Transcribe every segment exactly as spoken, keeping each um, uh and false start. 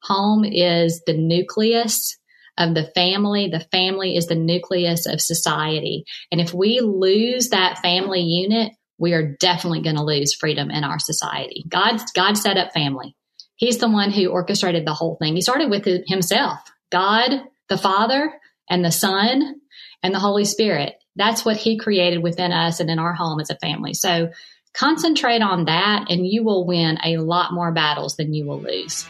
Home is the nucleus of the family. The family is the nucleus of society. And if we lose that family unit, we are definitely going to lose freedom in our society. God, God set up family. He's the one who orchestrated the whole thing. He started with himself, God, the Father, and the Son, and the Holy Spirit. That's what he created within us and in our home as a family. So concentrate on that, and you will win a lot more battles than you will lose.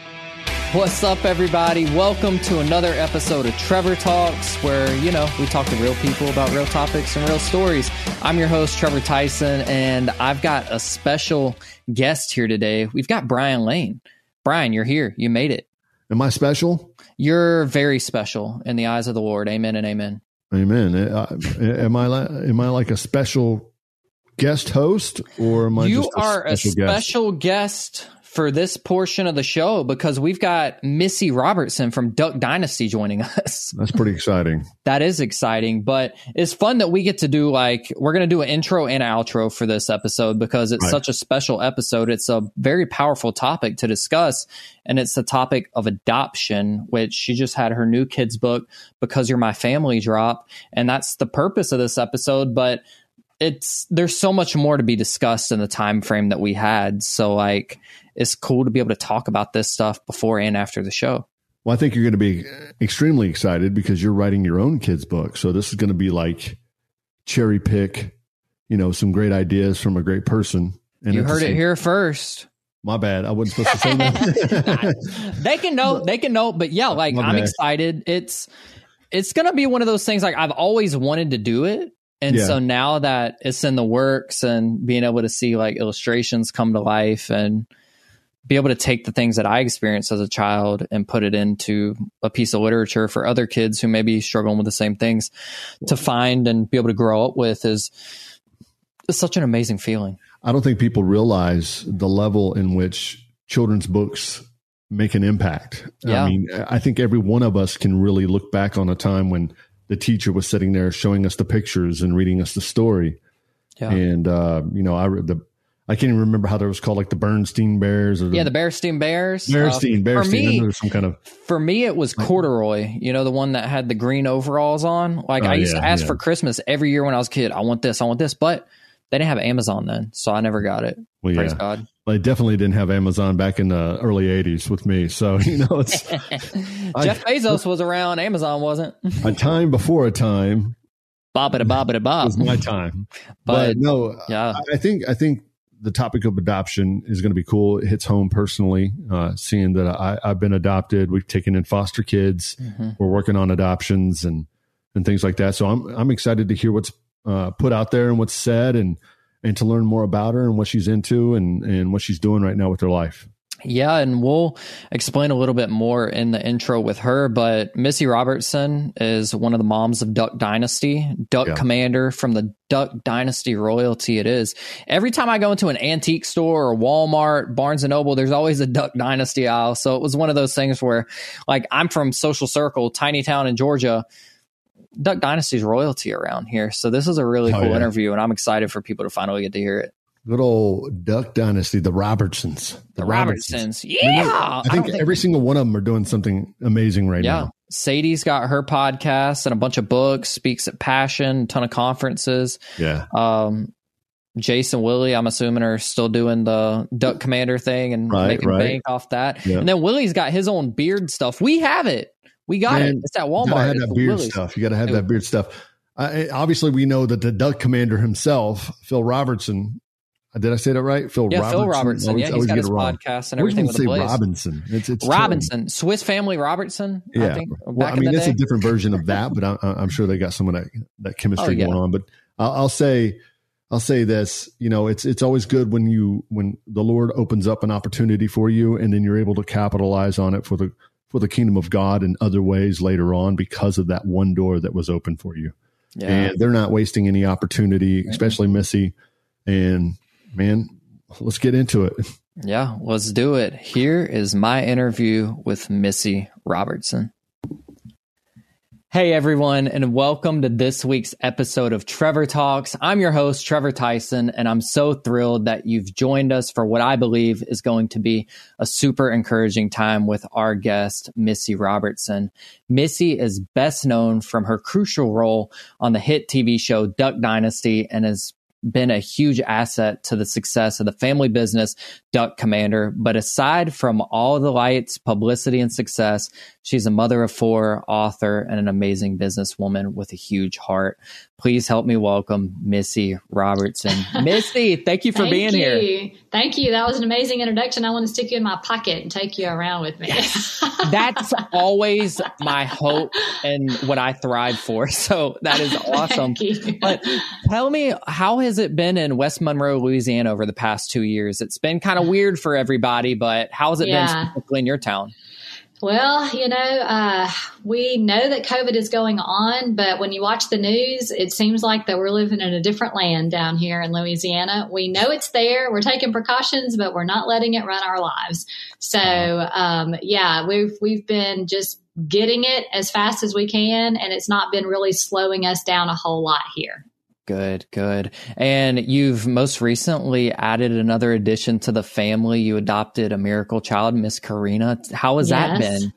What's up, everybody? Welcome to another episode of Trevor Talks, where, you know, we talk to real people about real topics and real stories. I'm your host, Trevor Tyson, and I've got a special guest here today. We've got Brian Lane. Brian, you're here. You made it. Am I special? You're very special in the eyes of the Lord. Amen and amen. Amen. Uh, am I like, am I like a special guest host, or am I you just a are a special guest? special guest for this portion of the show because we've got Missy Robertson from Duck Dynasty joining us. That's pretty exciting. That is exciting, but it's fun that we get to do, like, we're going to do an intro and outro for this episode because it's Right. such a special episode. It's a very powerful topic to discuss, and it's the topic of adoption, which she just had her new kids book, Because You're My Family, drop, and that's the purpose of this episode. But it's there's so much more to be discussed in the time frame that we had. So, like, it's cool to be able to talk about this stuff before and after the show. Well, I think you're going to be extremely excited because you're writing your own kids book. So this is going to be like cherry pick, you know, some great ideas from a great person. And You at the heard it same- here first. My bad. I wasn't supposed to say that. They can know, they can know, but yeah, like, My I'm bad. excited. It's, it's going to be one of those things, like, I've always wanted to do it. And Yeah. so now that it's in the works and being able to see, like, illustrations come to life and be able to take the things that I experienced as a child and put it into a piece of literature for other kids who may be struggling with the same things to find and be able to grow up with is, is such an amazing feeling. I don't think people realize the level in which children's books make an impact. Yeah. I mean, I think every one of us can really look back on a time when the teacher was sitting there showing us the pictures and reading us the story. Yeah. And, uh, you know, I read the, I can't even remember how that was called, like the Bernstein Bears or the, Yeah, the Bearstein Bears. Bearstein, Uh, Bearstein. For me, I know there's some kind of, For me, it was Corduroy, you know, the one that had the green overalls on. Like, Oh, I used yeah, to ask yeah. for Christmas every year when I was a kid, I want this, I want this, but they didn't have Amazon then, so I never got it. well, Praise yeah, God. they definitely didn't have Amazon back in the early eighties with me. So, you know, it's Jeff Bezos was around, Amazon wasn't. a time before a time Bobbida bobbida bob. was my time. But, but no, yeah. I I think, I think the topic of adoption is going to be cool. It hits home personally, uh, seeing that I, I've been adopted. We've taken in foster kids. Mm-hmm. We're working on adoptions and, and things like that. So I'm, I'm excited to hear what's uh, put out there and what's said, and, and to learn more about her and what she's into and, and what she's doing right now with her life. Yeah, and we'll explain a little bit more in the intro with her, but Missy Robertson is one of the moms of Duck Dynasty, Duck Yeah. Commander from the Duck Dynasty royalty it is. Every time I go into an antique store or Walmart, Barnes and Noble, there's always a Duck Dynasty aisle. So it was one of those things where, like, I'm from Social Circle, tiny town in Georgia. Duck Dynasty's royalty around here. So this is a really Oh, cool yeah. interview, and I'm excited for people to finally get to hear it. Good old Duck Dynasty, the Robertsons. The Robertsons. I mean, Yeah. I I think don't every single one of them are doing something amazing right Yeah. now. Sadie's got her podcast and a bunch of books, speaks at Passion, a ton of conferences. Yeah. Um, Jason Willie, I'm assuming, are still doing the Duck Commander thing and Right, making right. bank off that. Yeah. And then Willie's got his own beard stuff. We have it. We got Man, it. It's at You Walmart. gotta have It's that beard Willie's. stuff. You got to have It- that beard stuff. Uh, obviously, we know that the Duck Commander himself, Phil Robertson. uh, Did I say that right? Phil Yeah, Robertson. Phil Robertson. I always- Yeah, I he's always got get his it wrong. podcast and I always everything want with to the say Blaze. Robinson. It's, it's Robinson, Swiss Family Robertson. terrible. I Yeah. think. Well, back I mean, in the it's day. a different version of that, but I, I'm sure they got some of that that chemistry Oh, yeah. going on. But I'll, I'll say, I'll say this. You know, it's it's always good when you when the Lord opens up an opportunity for you, and then you're able to capitalize on it for the for the kingdom of God in other ways later on because of that one door that was open for you. Yeah. And they're not wasting any opportunity, especially Missy. And man, let's get into it. Yeah, let's do it. Here is my interview with Missy Robertson. Hey everyone, and welcome to this week's episode of Trevor Talks. I'm your host, Trevor Tyson, and I'm so thrilled that you've joined us for what I believe is going to be a super encouraging time with our guest, Missy Robertson. Missy is best known from her crucial role on the hit T V show Duck Dynasty and has been a huge asset to the success of the family business Duck Commander. But aside from all the lights, publicity, and success, she's a mother of four, author, and an amazing businesswoman with a huge heart. Please help me welcome Missy Robertson. Missy, thank you for thank being you. here. Thank you. That was an amazing introduction. I want to stick you in my pocket and take you around with me. Yes. That's always my hope and what I thrive for. So that is awesome. But tell me, how has it been in West Monroe, Louisiana over the past two years? It's been kind of weird for everybody, but how has it yeah. been specifically in your town? Well, you know, uh, we know that COVID is going on, but when you watch the news, it seems like that we're living in a different land down here in Louisiana. We know it's there. We're taking precautions, but we're not letting it run our lives. So, um, yeah, we've we've been just getting it as fast as we can, and it's not been really slowing us down a whole lot here. Good, good. And you've most recently added another addition to the family. You adopted a miracle child, Miss Karina. How has yes. that been?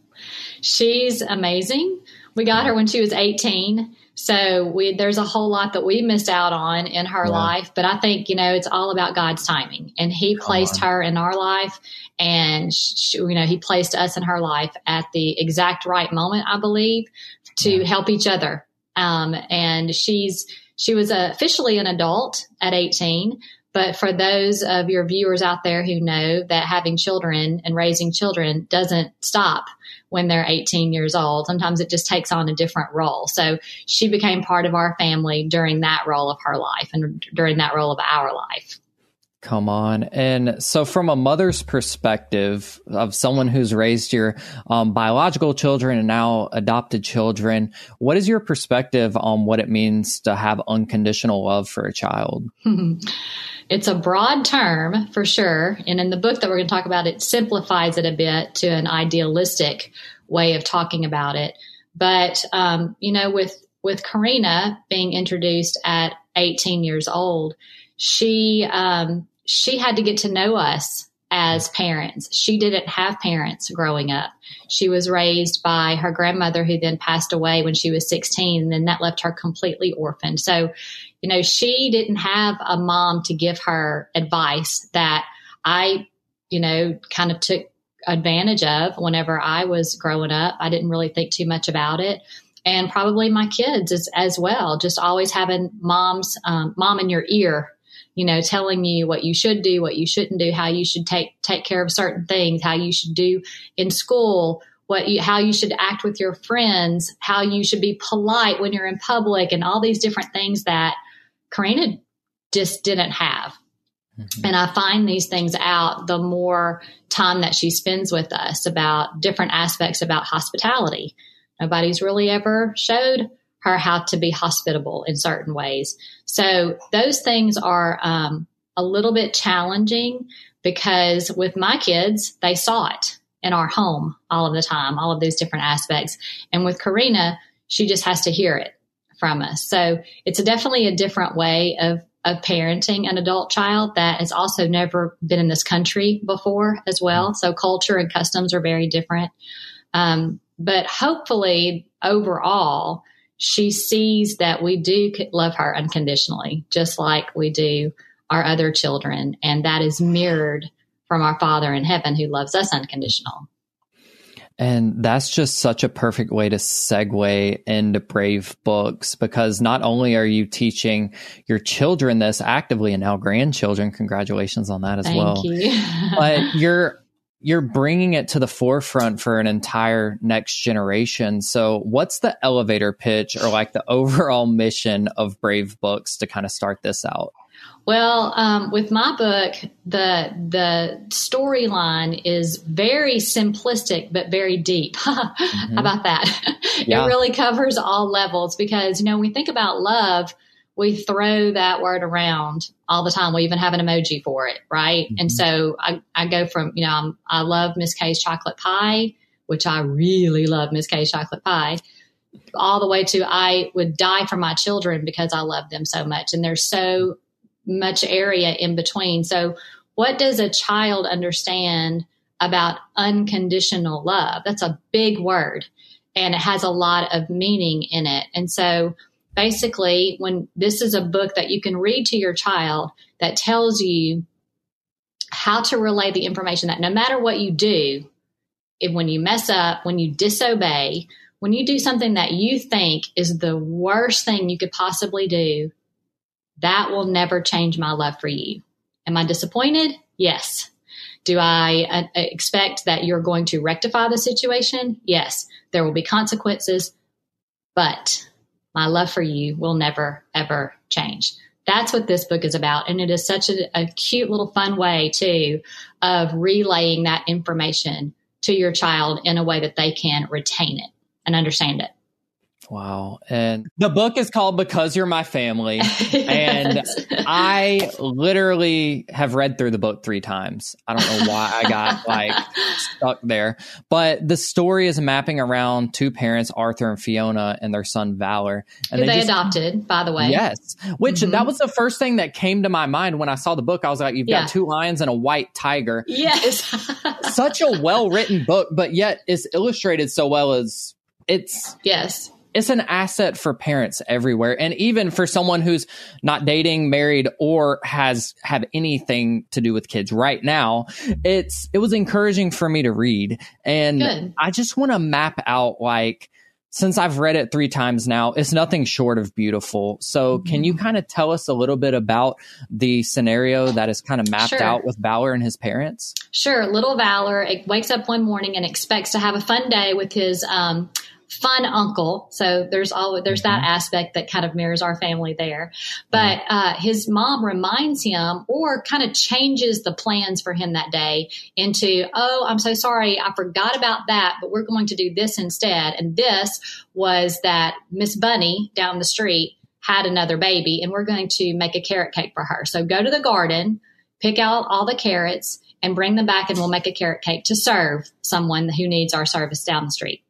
She's amazing. We got her when she was eighteen. So we, there's a whole lot that we missed out on in her yeah. life. But I think, you know, it's all about God's timing. And he Come placed on. her in our life. And, she, you know, he placed us in her life at the exact right moment, I believe, to yeah. help each other. Um, and she's... She was officially an adult at eighteen, but for those of your viewers out there who know that having children and raising children doesn't stop when they're eighteen years old, sometimes it just takes on a different role. So she became part of our family during that role of her life and during that role of our life. Come on. And so from a mother's perspective of someone who's raised your um, biological children and now adopted children, what is your perspective on what it means to have unconditional love for a child? It's a broad term for sure. And in the book that we're going to talk about, it simplifies it a bit to an idealistic way of talking about it. But, um, you know, with, with Karina being introduced at eighteen years old, She, um, she had to get to know us as parents. She didn't have parents growing up. She was raised by her grandmother, who then passed away when she was sixteen, and then that left her completely orphaned. So, you know, she didn't have a mom to give her advice that I, you know, kind of took advantage of whenever I was growing up. I didn't really think too much about it. And probably my kids as, as well, just always having mom's, um, mom in your ear, you know, telling you what you should do, what you shouldn't do, how you should take take care of certain things, how you should do in school, what you, how you should act with your friends, how you should be polite when you're in public, and all these different things that Karina just didn't have. Mm-hmm. And I find these things out the more time that she spends with us about different aspects about hospitality. Nobody's really ever showed her how to be hospitable in certain ways. So those things are um, a little bit challenging because with my kids, they saw it in our home all of the time, all of these different aspects. And with Karina, she just has to hear it from us. So it's a definitely a different way of, of parenting an adult child that has also never been in this country before as well. So culture and customs are very different. Um, but hopefully overall, she sees that we do love her unconditionally, just like we do our other children. And that is mirrored from our Father in heaven who loves us unconditional. And that's just such a perfect way to segue into Brave Books, because not only are you teaching your children this actively and now grandchildren, congratulations on that as Thank well. you. But you're You're bringing it to the forefront for an entire next generation. So what's the elevator pitch or like the overall mission of Brave Books to kind of start this out? Well, um, with my book, the the storyline is very simplistic, but very deep. mm-hmm. How about that? Yeah. It really covers all levels because, you know, when we think about love, we throw that word around all the time. We even have an emoji for it, right? Mm-hmm. And so I, I go from, you know, I'm, I love Miss Kay's chocolate pie, which I really love Miss Kay's chocolate pie, all the way to I would die for my children because I love them so much. And there's so much area in between. So what does a child understand about unconditional love? That's a big word, and it has a lot of meaning in it. And so basically, when this is a book that you can read to your child that tells you how to relay the information that no matter what you do, if when you mess up, when you disobey, when you do something that you think is the worst thing you could possibly do, that will never change my love for you. Am I disappointed? Yes. Do I uh, expect that you're going to rectify the situation? Yes. There will be consequences, but my love for you will never, ever change. That's what this book is about. And it is such a, a cute little fun way, too, of relaying that information to your child in a way that they can retain it and understand it. Wow. And the book is called Because You're My Family. Yes. And I literally have read through the book three times. I don't know why I got like stuck there. But the story is mapping around two parents, Arthur and Fiona, and their son Valor. And Who they, they just, adopted, by the way. Yes. Which mm-hmm. that was the first thing that came to my mind when I saw the book. I was like, you've yeah. got two lions and a white tiger. Yes. Such a well-written book, but yet it's illustrated so well as it's... Yes. It's an asset for parents everywhere. And even for someone who's not dating, married, or has have anything to do with kids right now, it's it was encouraging for me to read. And Good. I just want to map out, like, since I've read it three times now, it's nothing short of beautiful. So mm-hmm. can you kind of tell us a little bit about the scenario that is kind of mapped sure. out with Valor and his parents? Sure. Little Valor wakes up one morning and expects to have a fun day with his um fun uncle. So there's all there's that aspect that kind of mirrors our family there. But uh, his mom reminds him or kind of changes the plans for him that day into, oh, I'm so sorry, I forgot about that, but we're going to do this instead. And this was that Miss Bunny down the street had another baby, and we're going to make a carrot cake for her. So go to the garden, pick out all the carrots, and bring them back, and we'll make a carrot cake to serve someone who needs our service down the street.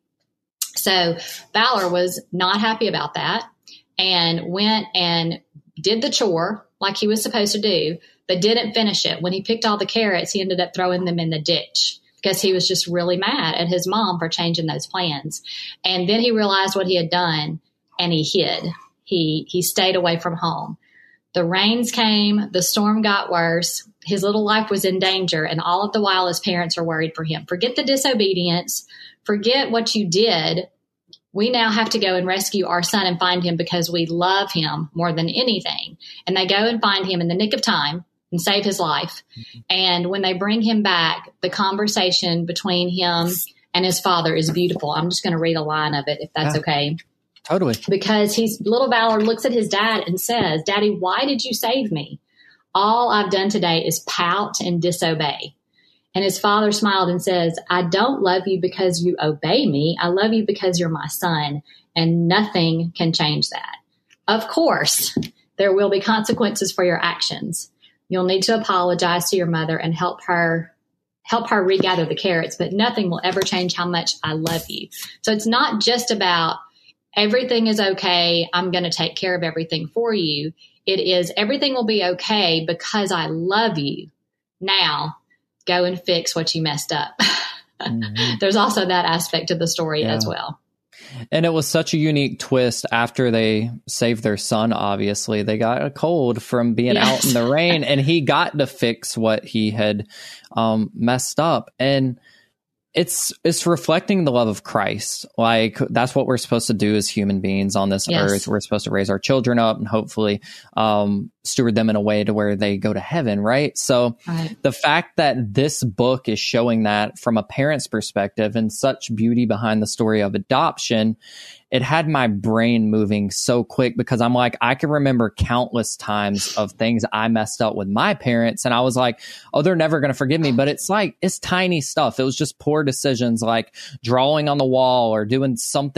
So Valor was not happy about that and went and did the chore like he was supposed to do, but didn't finish it. When he picked all the carrots, he ended up throwing them in the ditch because he was just really mad at his mom for changing those plans. And then he realized what he had done, and he hid. He he stayed away from home. The rains came, the storm got worse, his little life was in danger, and all of the while his parents are worried for him. Forget the disobedience. Forget what you did. We now have to go and rescue our son and find him because we love him more than anything. And they go and find him in the nick of time and save his life. Mm-hmm. And when they bring him back, the conversation between him and his father is beautiful. I'm just going to read a line of it, if that's yeah. okay. Totally. Because he's little Valor looks at his dad and says, Daddy, why did you save me? All I've done today is pout and disobey. And his father smiled and says, I don't love you because you obey me. I love you because you're my son, and nothing can change that. Of course, there will be consequences for your actions. You'll need to apologize to your mother and help her help her regather the carrots, but nothing will ever change how much I love you. So it's not just about everything is okay, I'm going to take care of everything for you. It is everything will be okay because I love you. Now, go and fix what you messed up. Mm-hmm. There's also that aspect of the story yeah. as well. And it was such a unique twist after they saved their son, obviously. They got a cold from being yes. out in the rain, and he got to fix what he had um, messed up. And it's it's reflecting the love of Christ. Like, that's what we're supposed to do as human beings on this yes. earth. We're supposed to raise our children up and hopefully um, steward them in a way to where they go to heaven, right? So right. the fact that this book is showing that from a parent's perspective and such beauty behind the story of adoption, it had my brain moving so quick because I'm like, I can remember countless times of things I messed up with my parents. And I was like, oh, they're never going to forgive me. But it's like, it's tiny stuff. It was just poor decisions like drawing on the wall or doing something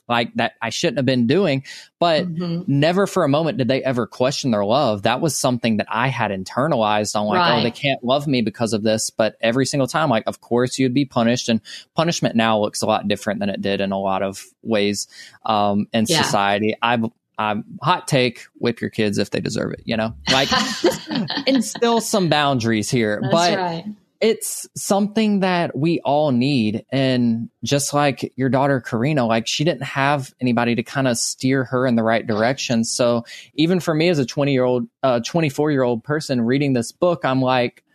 like that I shouldn't have been doing. But mm-hmm. never for a moment did they ever question their love. That was something that I had internalized on like, right. oh, they can't love me because of this. But every single time, like, of course you'd be punished. And punishment now looks a lot different than it did in a lot of ways um, in yeah. society. I've Um, hot take, whip your kids if they deserve it, you know, like instill some boundaries here. That's but right. It's something that we all need. And just like your daughter, Karina, like she didn't have anybody to kind of steer her in the right direction. So even for me as a twenty year old, uh, twenty-four year old person reading this book, I'm like,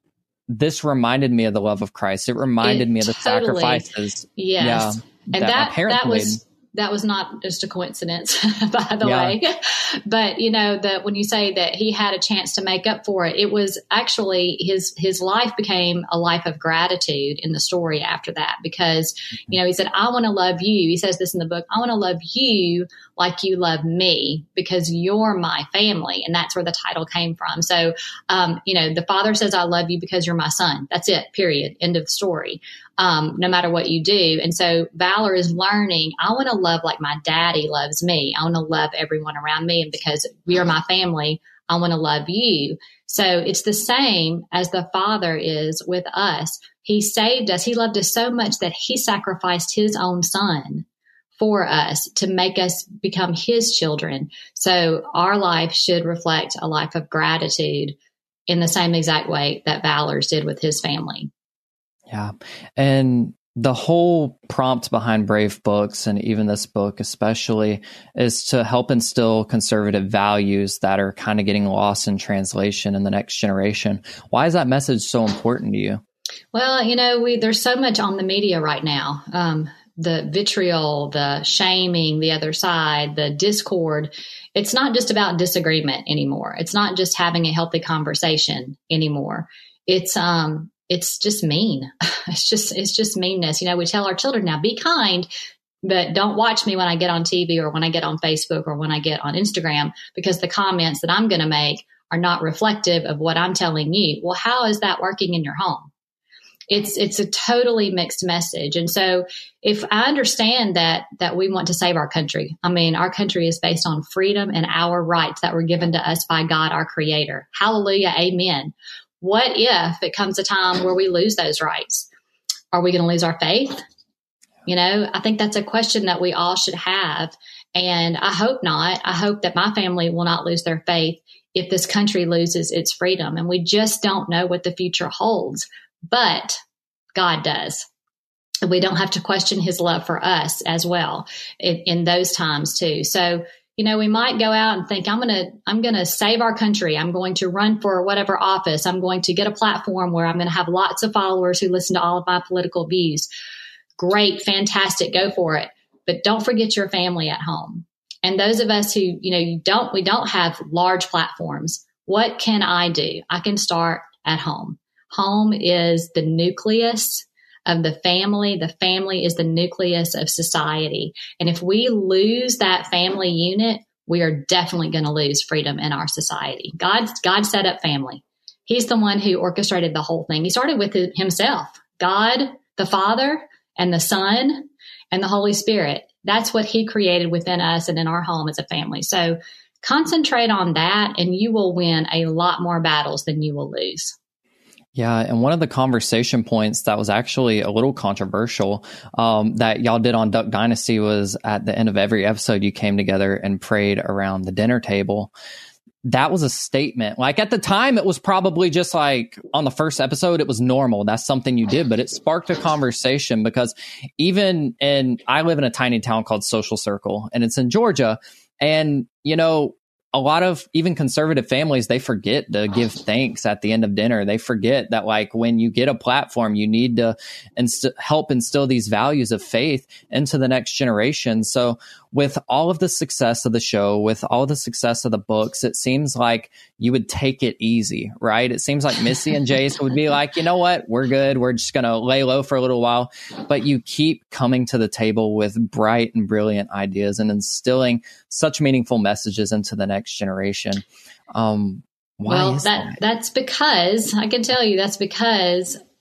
this reminded me of the love of Christ. It reminded it me of the totally, sacrifices. Yes. Yeah, and that, that, that was, made. That was not just a coincidence, by the yeah. way. But, you know, that when you say that he had a chance to make up for it, it was actually his his life became a life of gratitude in the story after that. Because, you know, he said, I want to love you. He says this in the book. I want to love you like you love me because you're my family. And that's where the title came from. So, um, you know, the father says, I love you because you're my son. That's it, period. End of story. Um, no matter what you do. And so Valor is learning, I want to love like my daddy loves me. I want to love everyone around me. And because we are my family, I want to love you. So it's the same as the Father is with us. He saved us. He loved us so much that he sacrificed his own son for us to make us become his children. So our life should reflect a life of gratitude in the same exact way that Valor's did with his family. Yeah. And the whole prompt behind Brave Books, and even this book especially, is to help instill conservative values that are kind of getting lost in translation in the next generation. Why is that message so important to you? Well, you know, we there's so much on the media right now. Um, the vitriol, the shaming, the other side, the discord. It's not just about disagreement anymore. It's not just having a healthy conversation anymore. It's, um, It's just mean. It's just, it's just meanness. You know, we tell our children now, be kind, but don't watch me when I get on T V or when I get on Facebook or when I get on Instagram, because the comments that I'm going to make are not reflective of what I'm telling you. Well, how is that working in your home? It's, it's a totally mixed message. And so if I understand that, that we want to save our country, I mean, our country is based on freedom and our rights that were given to us by God, our creator. Hallelujah. Amen. What if it comes a time where we lose those rights? Are we going to lose our faith? You know, I think that's a question that we all should have. And I hope not. I hope that my family will not lose their faith if this country loses its freedom. And we just don't know what the future holds. But God does. And we don't have to question his love for us as well in, in those times too. So, you know, we might go out and think, I'm going to, I'm going to save our country. I'm going to run for whatever office. I'm going to get a platform where I'm going to have lots of followers who listen to all of my political views. Great, fantastic. Go for it. But don't forget your family at home. And those of us who, you know, you don't, we don't have large platforms. What can I do? I can start at home. Home is the nucleus of the family. The family is the nucleus of society. And if we lose that family unit, we are definitely going to lose freedom in our society. God, God set up family. He's the one who orchestrated the whole thing. He started with himself, God, the Father, and the Son, and the Holy Spirit. That's what he created within us and in our home as a family. So concentrate on that, and you will win a lot more battles than you will lose. Yeah. And one of the conversation points that was actually a little controversial um, that y'all did on Duck Dynasty was at the end of every episode, you came together and prayed around the dinner table. That was a statement. Like at the time, it was probably just like on the first episode, it was normal. That's something you did, but it sparked a conversation because even in, I live in a tiny town called Social Circle, and it's in Georgia. And, you know, a lot of even conservative families, they forget to give thanks at the end of dinner. They forget that like when you get a platform, you need to inst- help instill these values of faith into the next generation. So with all of the success of the show, with all the success of the books, it seems like you would take it easy, right? It seems like Missy and Jace would be like, you know what? We're good. We're just going to lay low for a little while. But you keep coming to the table with bright and brilliant ideas and instilling such meaningful messages into the next generation. Um, why well, is that, that? That's because, I can tell you, that's because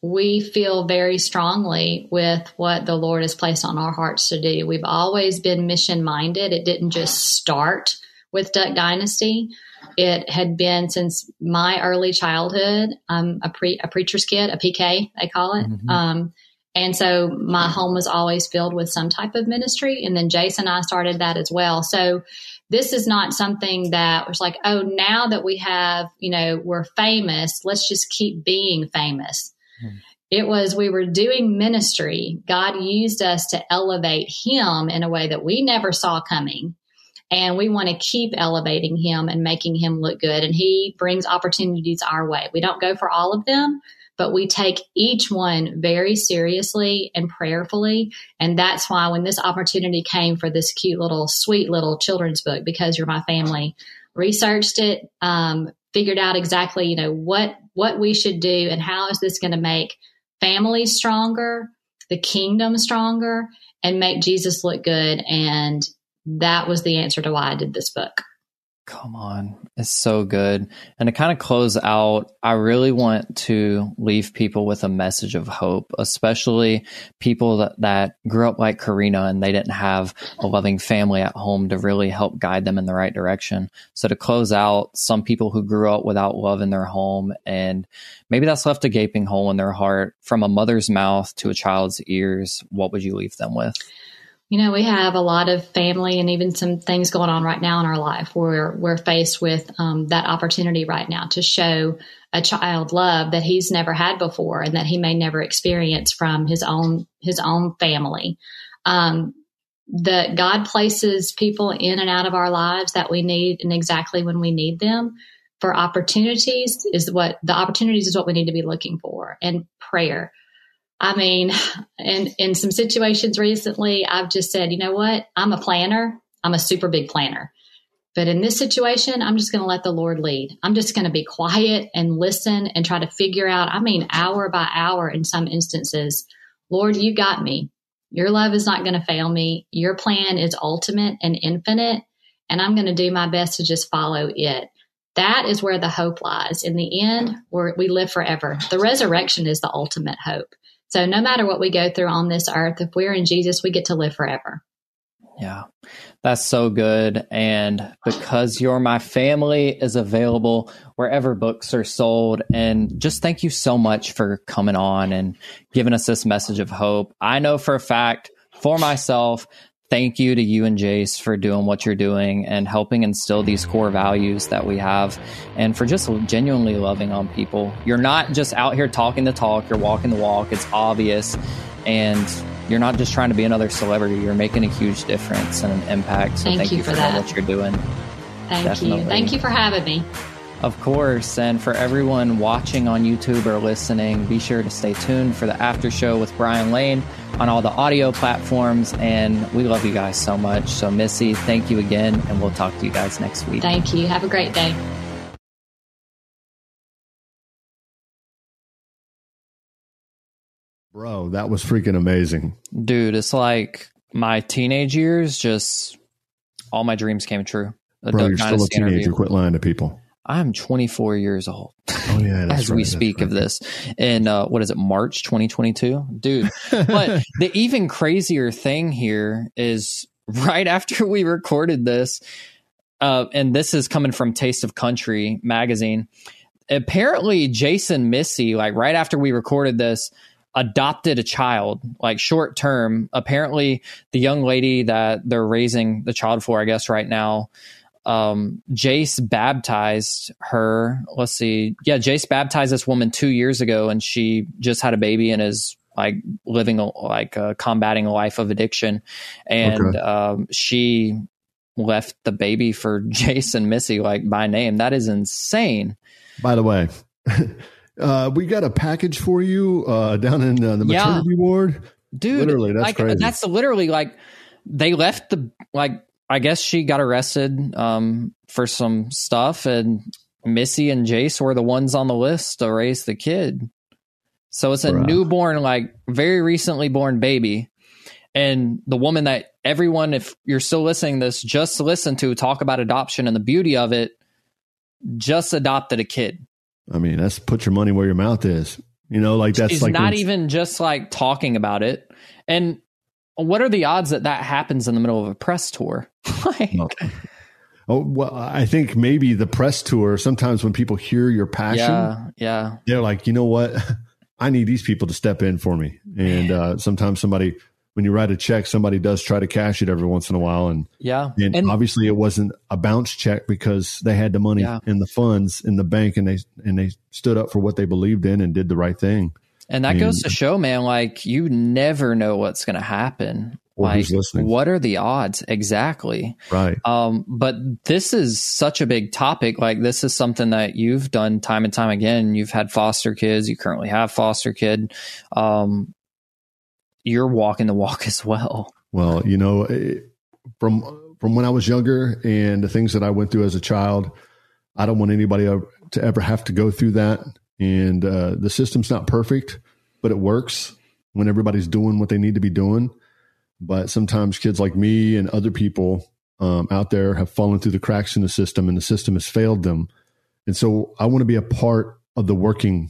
we feel very strongly with what the Lord has placed on our hearts to do. We've always been mission minded. It didn't just start with Duck Dynasty. It had been since my early childhood. I'm a, pre, a preacher's kid, a P K, they call it. Mm-hmm. Um, and so my home was always filled with some type of ministry. And then Jason and I started that as well. So this is not something that was like, oh, now that we have, you know, we're famous, let's just keep being famous. Mm-hmm. It was, we were doing ministry. God used us to elevate him in a way that we never saw coming. And we want to keep elevating him and making him look good. And he brings opportunities our way. We don't go for all of them, but we take each one very seriously and prayerfully. And that's why when this opportunity came for this cute little, sweet little children's book, Because You're My Family, researched it, um, figured out exactly, you know, what, what we should do and how is this going to make families stronger, the kingdom stronger, and make Jesus look good. And that was the answer to why I did this book. Come on. It's so good. And to kind of close out, I really want to leave people with a message of hope, especially people that, that grew up like Karina and they didn't have a loving family at home to really help guide them in the right direction. So to close out, some people who grew up without love in their home, and maybe that's left a gaping hole in their heart, from a mother's mouth to a child's ears, what would you leave them with? You know, we have a lot of family and even some things going on right now in our life where we're faced with um, that opportunity right now to show a child love that he's never had before and that he may never experience from his own his own family. Um, that God places people in and out of our lives that we need and exactly when we need them. For opportunities is what the opportunities is what we need to be looking for, and prayer. I mean, in, in some situations recently, I've just said, you know what? I'm a planner. I'm a super big planner. But in this situation, I'm just going to let the Lord lead. I'm just going to be quiet and listen and try to figure out, I mean, hour by hour in some instances, Lord, you got me. Your love is not going to fail me. Your plan is ultimate and infinite, and I'm going to do my best to just follow it. That is where the hope lies. In the end, where we live forever. The resurrection is the ultimate hope. So no matter what we go through on this earth, if we're in Jesus, we get to live forever. Yeah, that's so good. And Because You're My Family is available wherever books are sold. And just thank you so much for coming on and giving us this message of hope. I know for a fact, for myself, thank you to you and Jace for doing what you're doing and helping instill these core values that we have, and for just genuinely loving on people. You're not just out here talking the talk, you're walking the walk. It's obvious. And you're not just trying to be another celebrity. You're making a huge difference and an impact. So thank, thank you, you for, for that. what you're doing. Thank Definitely. you. Thank you for having me. Of course. And for everyone watching on YouTube or listening, be sure to stay tuned for the after show with Brian Lane on all the audio platforms. And we love you guys so much. So Missy, thank you again. And we'll talk to you guys next week. Thank you. Have a great day. Bro, that was freaking amazing. Dude, it's like my teenage years, just all my dreams came true. A Bro, you're still a teenager. Interview. Quit lying to people. I'm twenty-four years old. Oh yeah, that's as right, we speak right. of this in uh, what is it, March twenty twenty-two, dude. But the even crazier thing here is right after we recorded this, uh, and this is coming from Taste of Country magazine. Apparently, Jason Missy, like right after we recorded this, adopted a child, like short term. Apparently, the young lady that they're raising the child for, I guess right now. Um, Jace baptized her. Let's see. Yeah, Jace baptized this woman two years ago, and she just had a baby and is like living a, like uh, combating a life of addiction. And okay. um, she left the baby for Jace and Missy, like by name. That is insane. By the way, uh, we got a package for you uh, down in uh, the maternity yeah. ward, dude. Literally, that's like, crazy. That's literally like they left the like. I guess she got arrested um, for some stuff, and Missy and Jace were the ones on the list to raise the kid. So it's a Bruh. newborn, like very recently born baby. And the woman that everyone, if you're still listening to this, just listen to talk about adoption and the beauty of it, just adopted a kid. I mean, that's put your money where your mouth is. You know, like that's She's like not when- even just like talking about it. And what are the odds that that happens in the middle of a press tour? like, no. Oh, well, I think maybe the press tour, sometimes when people hear your passion, yeah, yeah. they're like, you know what? I need these people to step in for me. And uh, sometimes somebody, when you write a check, somebody does try to cash it every once in a while. And yeah. and, And obviously it wasn't a bounce check because they had the money Yeah. and the funds in the bank, and they and they stood up for what they believed in and did the right thing. And that And- goes to show, man, like you never know what's going to happen. Or like, who's listening. what are the odds? Exactly. Right. Um, but this is such a big topic. Like this is something that you've done time and time again. You've had foster kids. You currently have foster kid. Um, you're walking the walk as well. Well, you know, eh, from from when I was younger and the things that I went through as a child, I don't want anybody to ever have to go through that. And uh, the system's not perfect, but it works when everybody's doing what they need to be doing. But sometimes kids like me and other people um, out there have fallen through the cracks in the system, and the system has failed them. And so I want to be a part of the working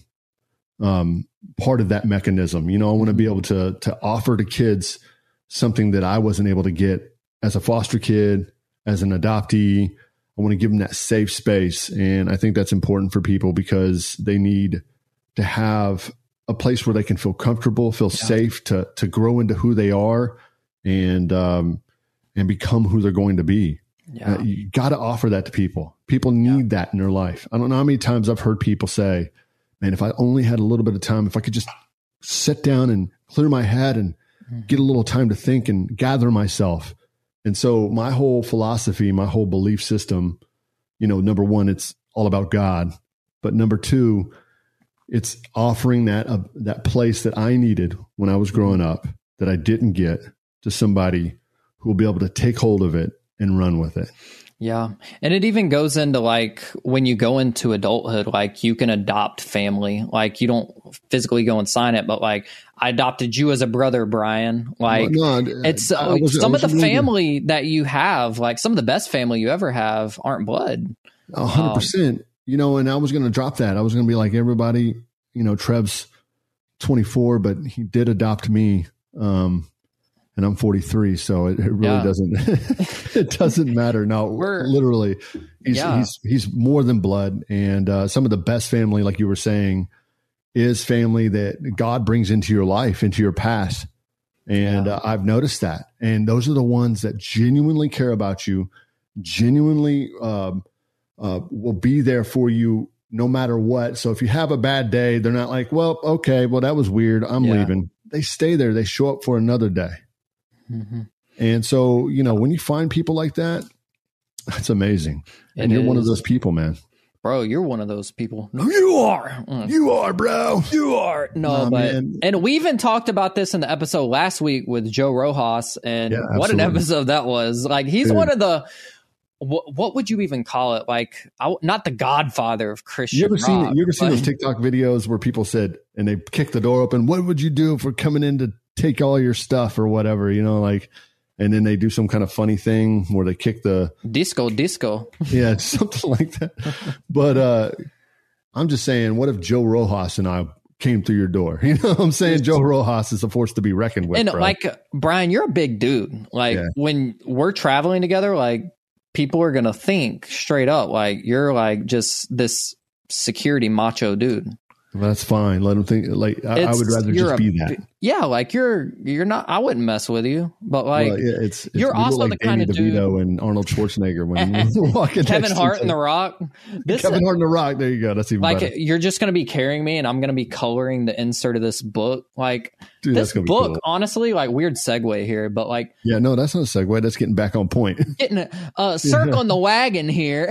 um, part of that mechanism. You know, I want to be able to to offer to kids something that I wasn't able to get as a foster kid, as an adoptee. I want to give them that safe space. And I think that's important for people because they need to have a place where they can feel comfortable, feel yeah. safe to to grow into who they are and um, and become who they're going to be. Yeah. Uh, you got to offer that to people. People need yeah. that in their life. I don't know how many times I've heard people say, man, if I only had a little bit of time, if I could just sit down and clear my head and mm-hmm. get a little time to think and gather myself. And so my whole philosophy, my whole belief system, you know, number one, it's all about God. But number two, it's offering that uh, that place that I needed when I was growing up that I didn't get to somebody who will be able to take hold of it and run with it. Yeah. And it even goes into like when you go into adulthood, like you can adopt family, like you don't physically go and sign it, but like I adopted you as a brother, Brian. Like no, no, it's uh, some of the family to... that you have, like some of the best family you ever have aren't blood. A hundred percent. You know, and I was going to drop that. I was going to be like everybody, you know, Trev's twenty-four, but he did adopt me. Um, and I'm forty-three, so it, it really yeah. doesn't it doesn't matter. No, We're, literally, he's, yeah. he's he's more than blood, and uh, some of the best family, like you were saying, is family that God brings into your life, into your past, and yeah. uh, I've noticed that. And those are the ones that genuinely care about you, genuinely uh, uh, will be there for you no matter what. So if you have a bad day, they're not like, well, okay, well that was weird, I'm yeah. leaving. They stay there. They show up for another day. Mm-hmm. And so, you know, when you find people like that, that's amazing. And it you're is. one of those people, man. Bro, you're one of those people. No, you are. Mm. You are, bro. You are. No, nah, but, man. And we even talked about this in the episode last week with Joe Rojas, and yeah, what an episode that was. Like, he's Dude. one of the, what, what would you even call it? Like, I, not the godfather of Christian You ever rock, seen, you ever seen but, those TikTok videos where people said, and they kick the door open, what would you do for coming in to take all your stuff or whatever, you know, like, and then they do some kind of funny thing where they kick the disco, disco. Yeah, something like that. But uh, I'm just saying, what if Joe Rojas and I came through your door? You know what I'm saying? Joe Rojas is a force to be reckoned with. And bro. like, Brian, you're a big dude. Like yeah. when we're traveling together, like people are going to think straight up, like you're like just this security macho dude. Well, that's fine. Let them think. Like I, I would rather just a, be that. Yeah, like you're you're not. I wouldn't mess with you, but like well, yeah, it's, it's you're also like the Danny kind of DeVito dude. And Arnold Schwarzenegger when you're walking. Kevin Hart and The Rock. This Kevin Hart and The Rock. There you go. That's even like better. You're just going to be carrying me, and I'm going to be coloring the insert of this book. Like Dude, this book, cool. honestly, like weird segue here, but like yeah, no, that's not a segue. That's getting back on point. Getting a uh, circling the wagon here.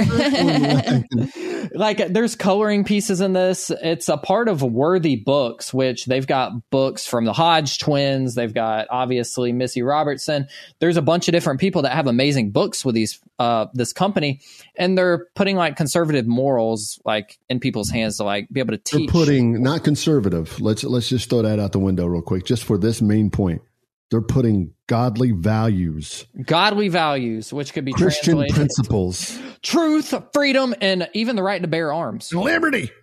Like there's coloring pieces in this. It's a part of Worthy Books, which they've got books from the Hodge twins. They've got obviously Missy Robertson. There's a bunch of different people that have amazing books with these uh, this company, and they're putting like conservative morals like in people's hands to like be able to teach. They're putting not conservative. Let's let's just throw that out the window real quick, just for this main point. They're putting godly values, godly values, which could be Christian translated principles, truth, freedom, and even the right to bear arms, liberty.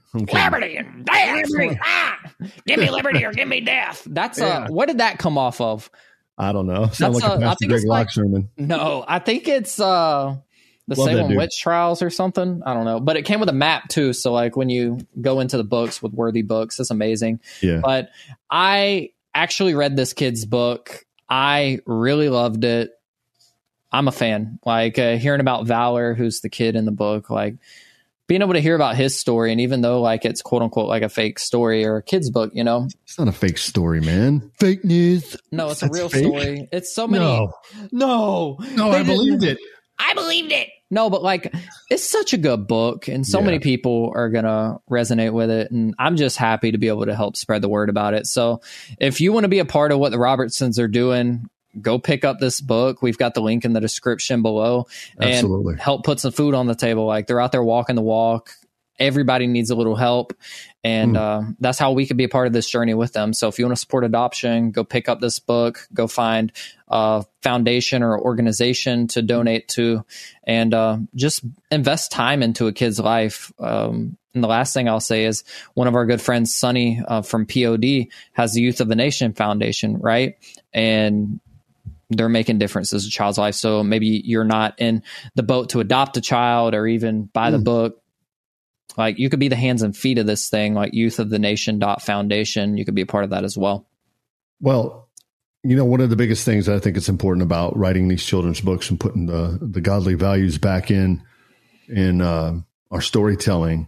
Okay. Liberty and death. Liberty. Ah, give me liberty or give me death. That's yeah. uh, what did that come off of? I don't know. Sound like a uh, Pastor Greg Locke sermon. No, I think it's uh, the Love Salem Witch Trials or something. I don't know. But it came with a map too. So like when you go into the books with Worthy Books, it's amazing. Yeah. But I actually read this kid's book. I really loved it. I'm a fan. Like uh, hearing about Valor, who's the kid in the book, like being able to hear about his story. And even though like it's quote unquote like a fake story or a kid's book, you know, it's not a fake story, man. Fake news. No, it's That's a real fake? story. It's so many. No, no, no I believed it. I believed it. No, but like it's such a good book and so yeah. many people are going to resonate with it. And I'm just happy to be able to help spread the word about it. So if you want to be a part of what the Robertsons are doing, go pick up this book. We've got the link in the description below. Absolutely. And help put some food on the table. Like they're out there walking the walk. Everybody needs a little help. And mm. uh, that's how we could be a part of this journey with them. So if you want to support adoption, go pick up this book, go find a foundation or organization to donate to, and uh, just invest time into a kid's life. Um, and the last thing I'll say is one of our good friends, Sonny uh, from P O D, has the Youth of the Nation Foundation, right? And they're making differences in a child's life. So maybe you're not in the boat to adopt a child or even buy mm. the book. Like you could be the hands and feet of this thing, like youth of the nation dot foundation. You could be a part of that as well. Well, you know, one of the biggest things that I think it's important about writing these children's books and putting the, the godly values back in, in uh, our storytelling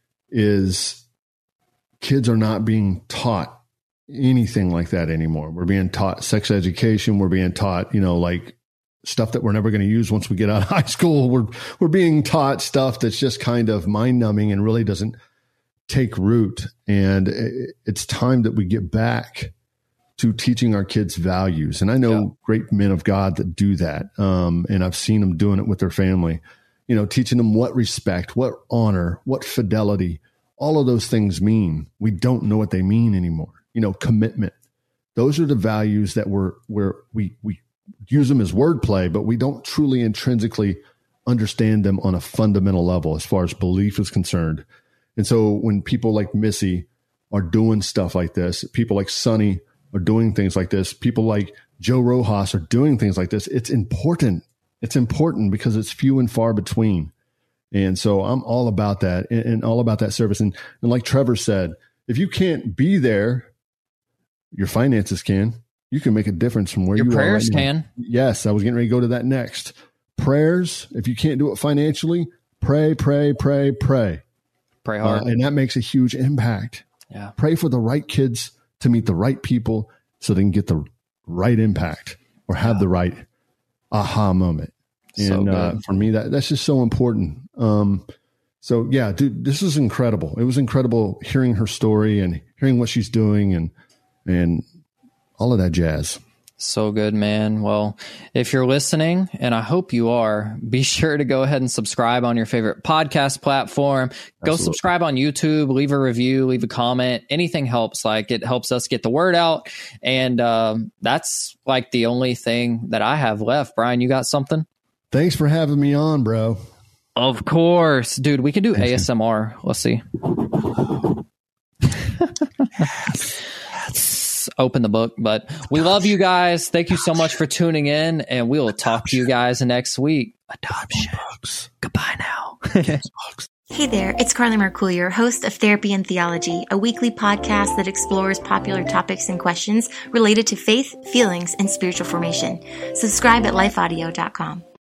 is kids are not being taught anything like that anymore. We're being taught sex education. We're being taught, you know, like stuff that we're never going to use once we get out of high school. We're, we're being taught stuff that's just kind of mind numbing and really doesn't take root. And it's time that we get back to teaching our kids values. And I know yeah. great men of God that do that. Um, and I've seen them doing it with their family, you know, teaching them what respect, what honor, what fidelity, all of those things mean. We don't know what they mean anymore. You know, commitment. Those are the values that we're, we're, we, we, use them as wordplay, but we don't truly intrinsically understand them on a fundamental level as far as belief is concerned. And so when people like Missy are doing stuff like this, people like Sonny are doing things like this, people like Joe Rojas are doing things like this, it's important. It's important because it's few and far between. And so I'm all about that and, and all about that service. And, and like Trevor said, if you can't be there, your finances can. You can make a difference from where Your you prayers are. Right can. now. Yes, I was getting ready to go to that next. Prayers, if you can't do it financially, pray, pray, pray, pray. Pray hard. Uh, and that makes a huge impact. Yeah. Pray for the right kids to meet the right people so they can get the right impact or have yeah. the right aha moment. So and uh, for me, that that's just so important. Um, so, yeah, dude, this is incredible. It was incredible hearing her story and hearing what she's doing and and all of that jazz. So good, man. Well, if you're listening, and I hope you are, be sure to go ahead and subscribe on your favorite podcast platform. Go Absolutely. Subscribe on YouTube, leave a review, leave a comment. Anything helps. Like it helps us get the word out. And um, that's like the only thing that I have left. Brian, you got something? Thanks for having me on, bro. Of course. Dude, we can do Thanks, A S M R. Man. Let's see. Open the book, but we love you guys. Thank you so much for tuning in, and we will talk to you guys next week. Adoption. Goodbye now. Hey there, it's Carly Mercourier, host of Therapy and Theology, a weekly podcast that explores popular topics and questions related to faith, feelings, and spiritual formation. Subscribe at life audio dot com.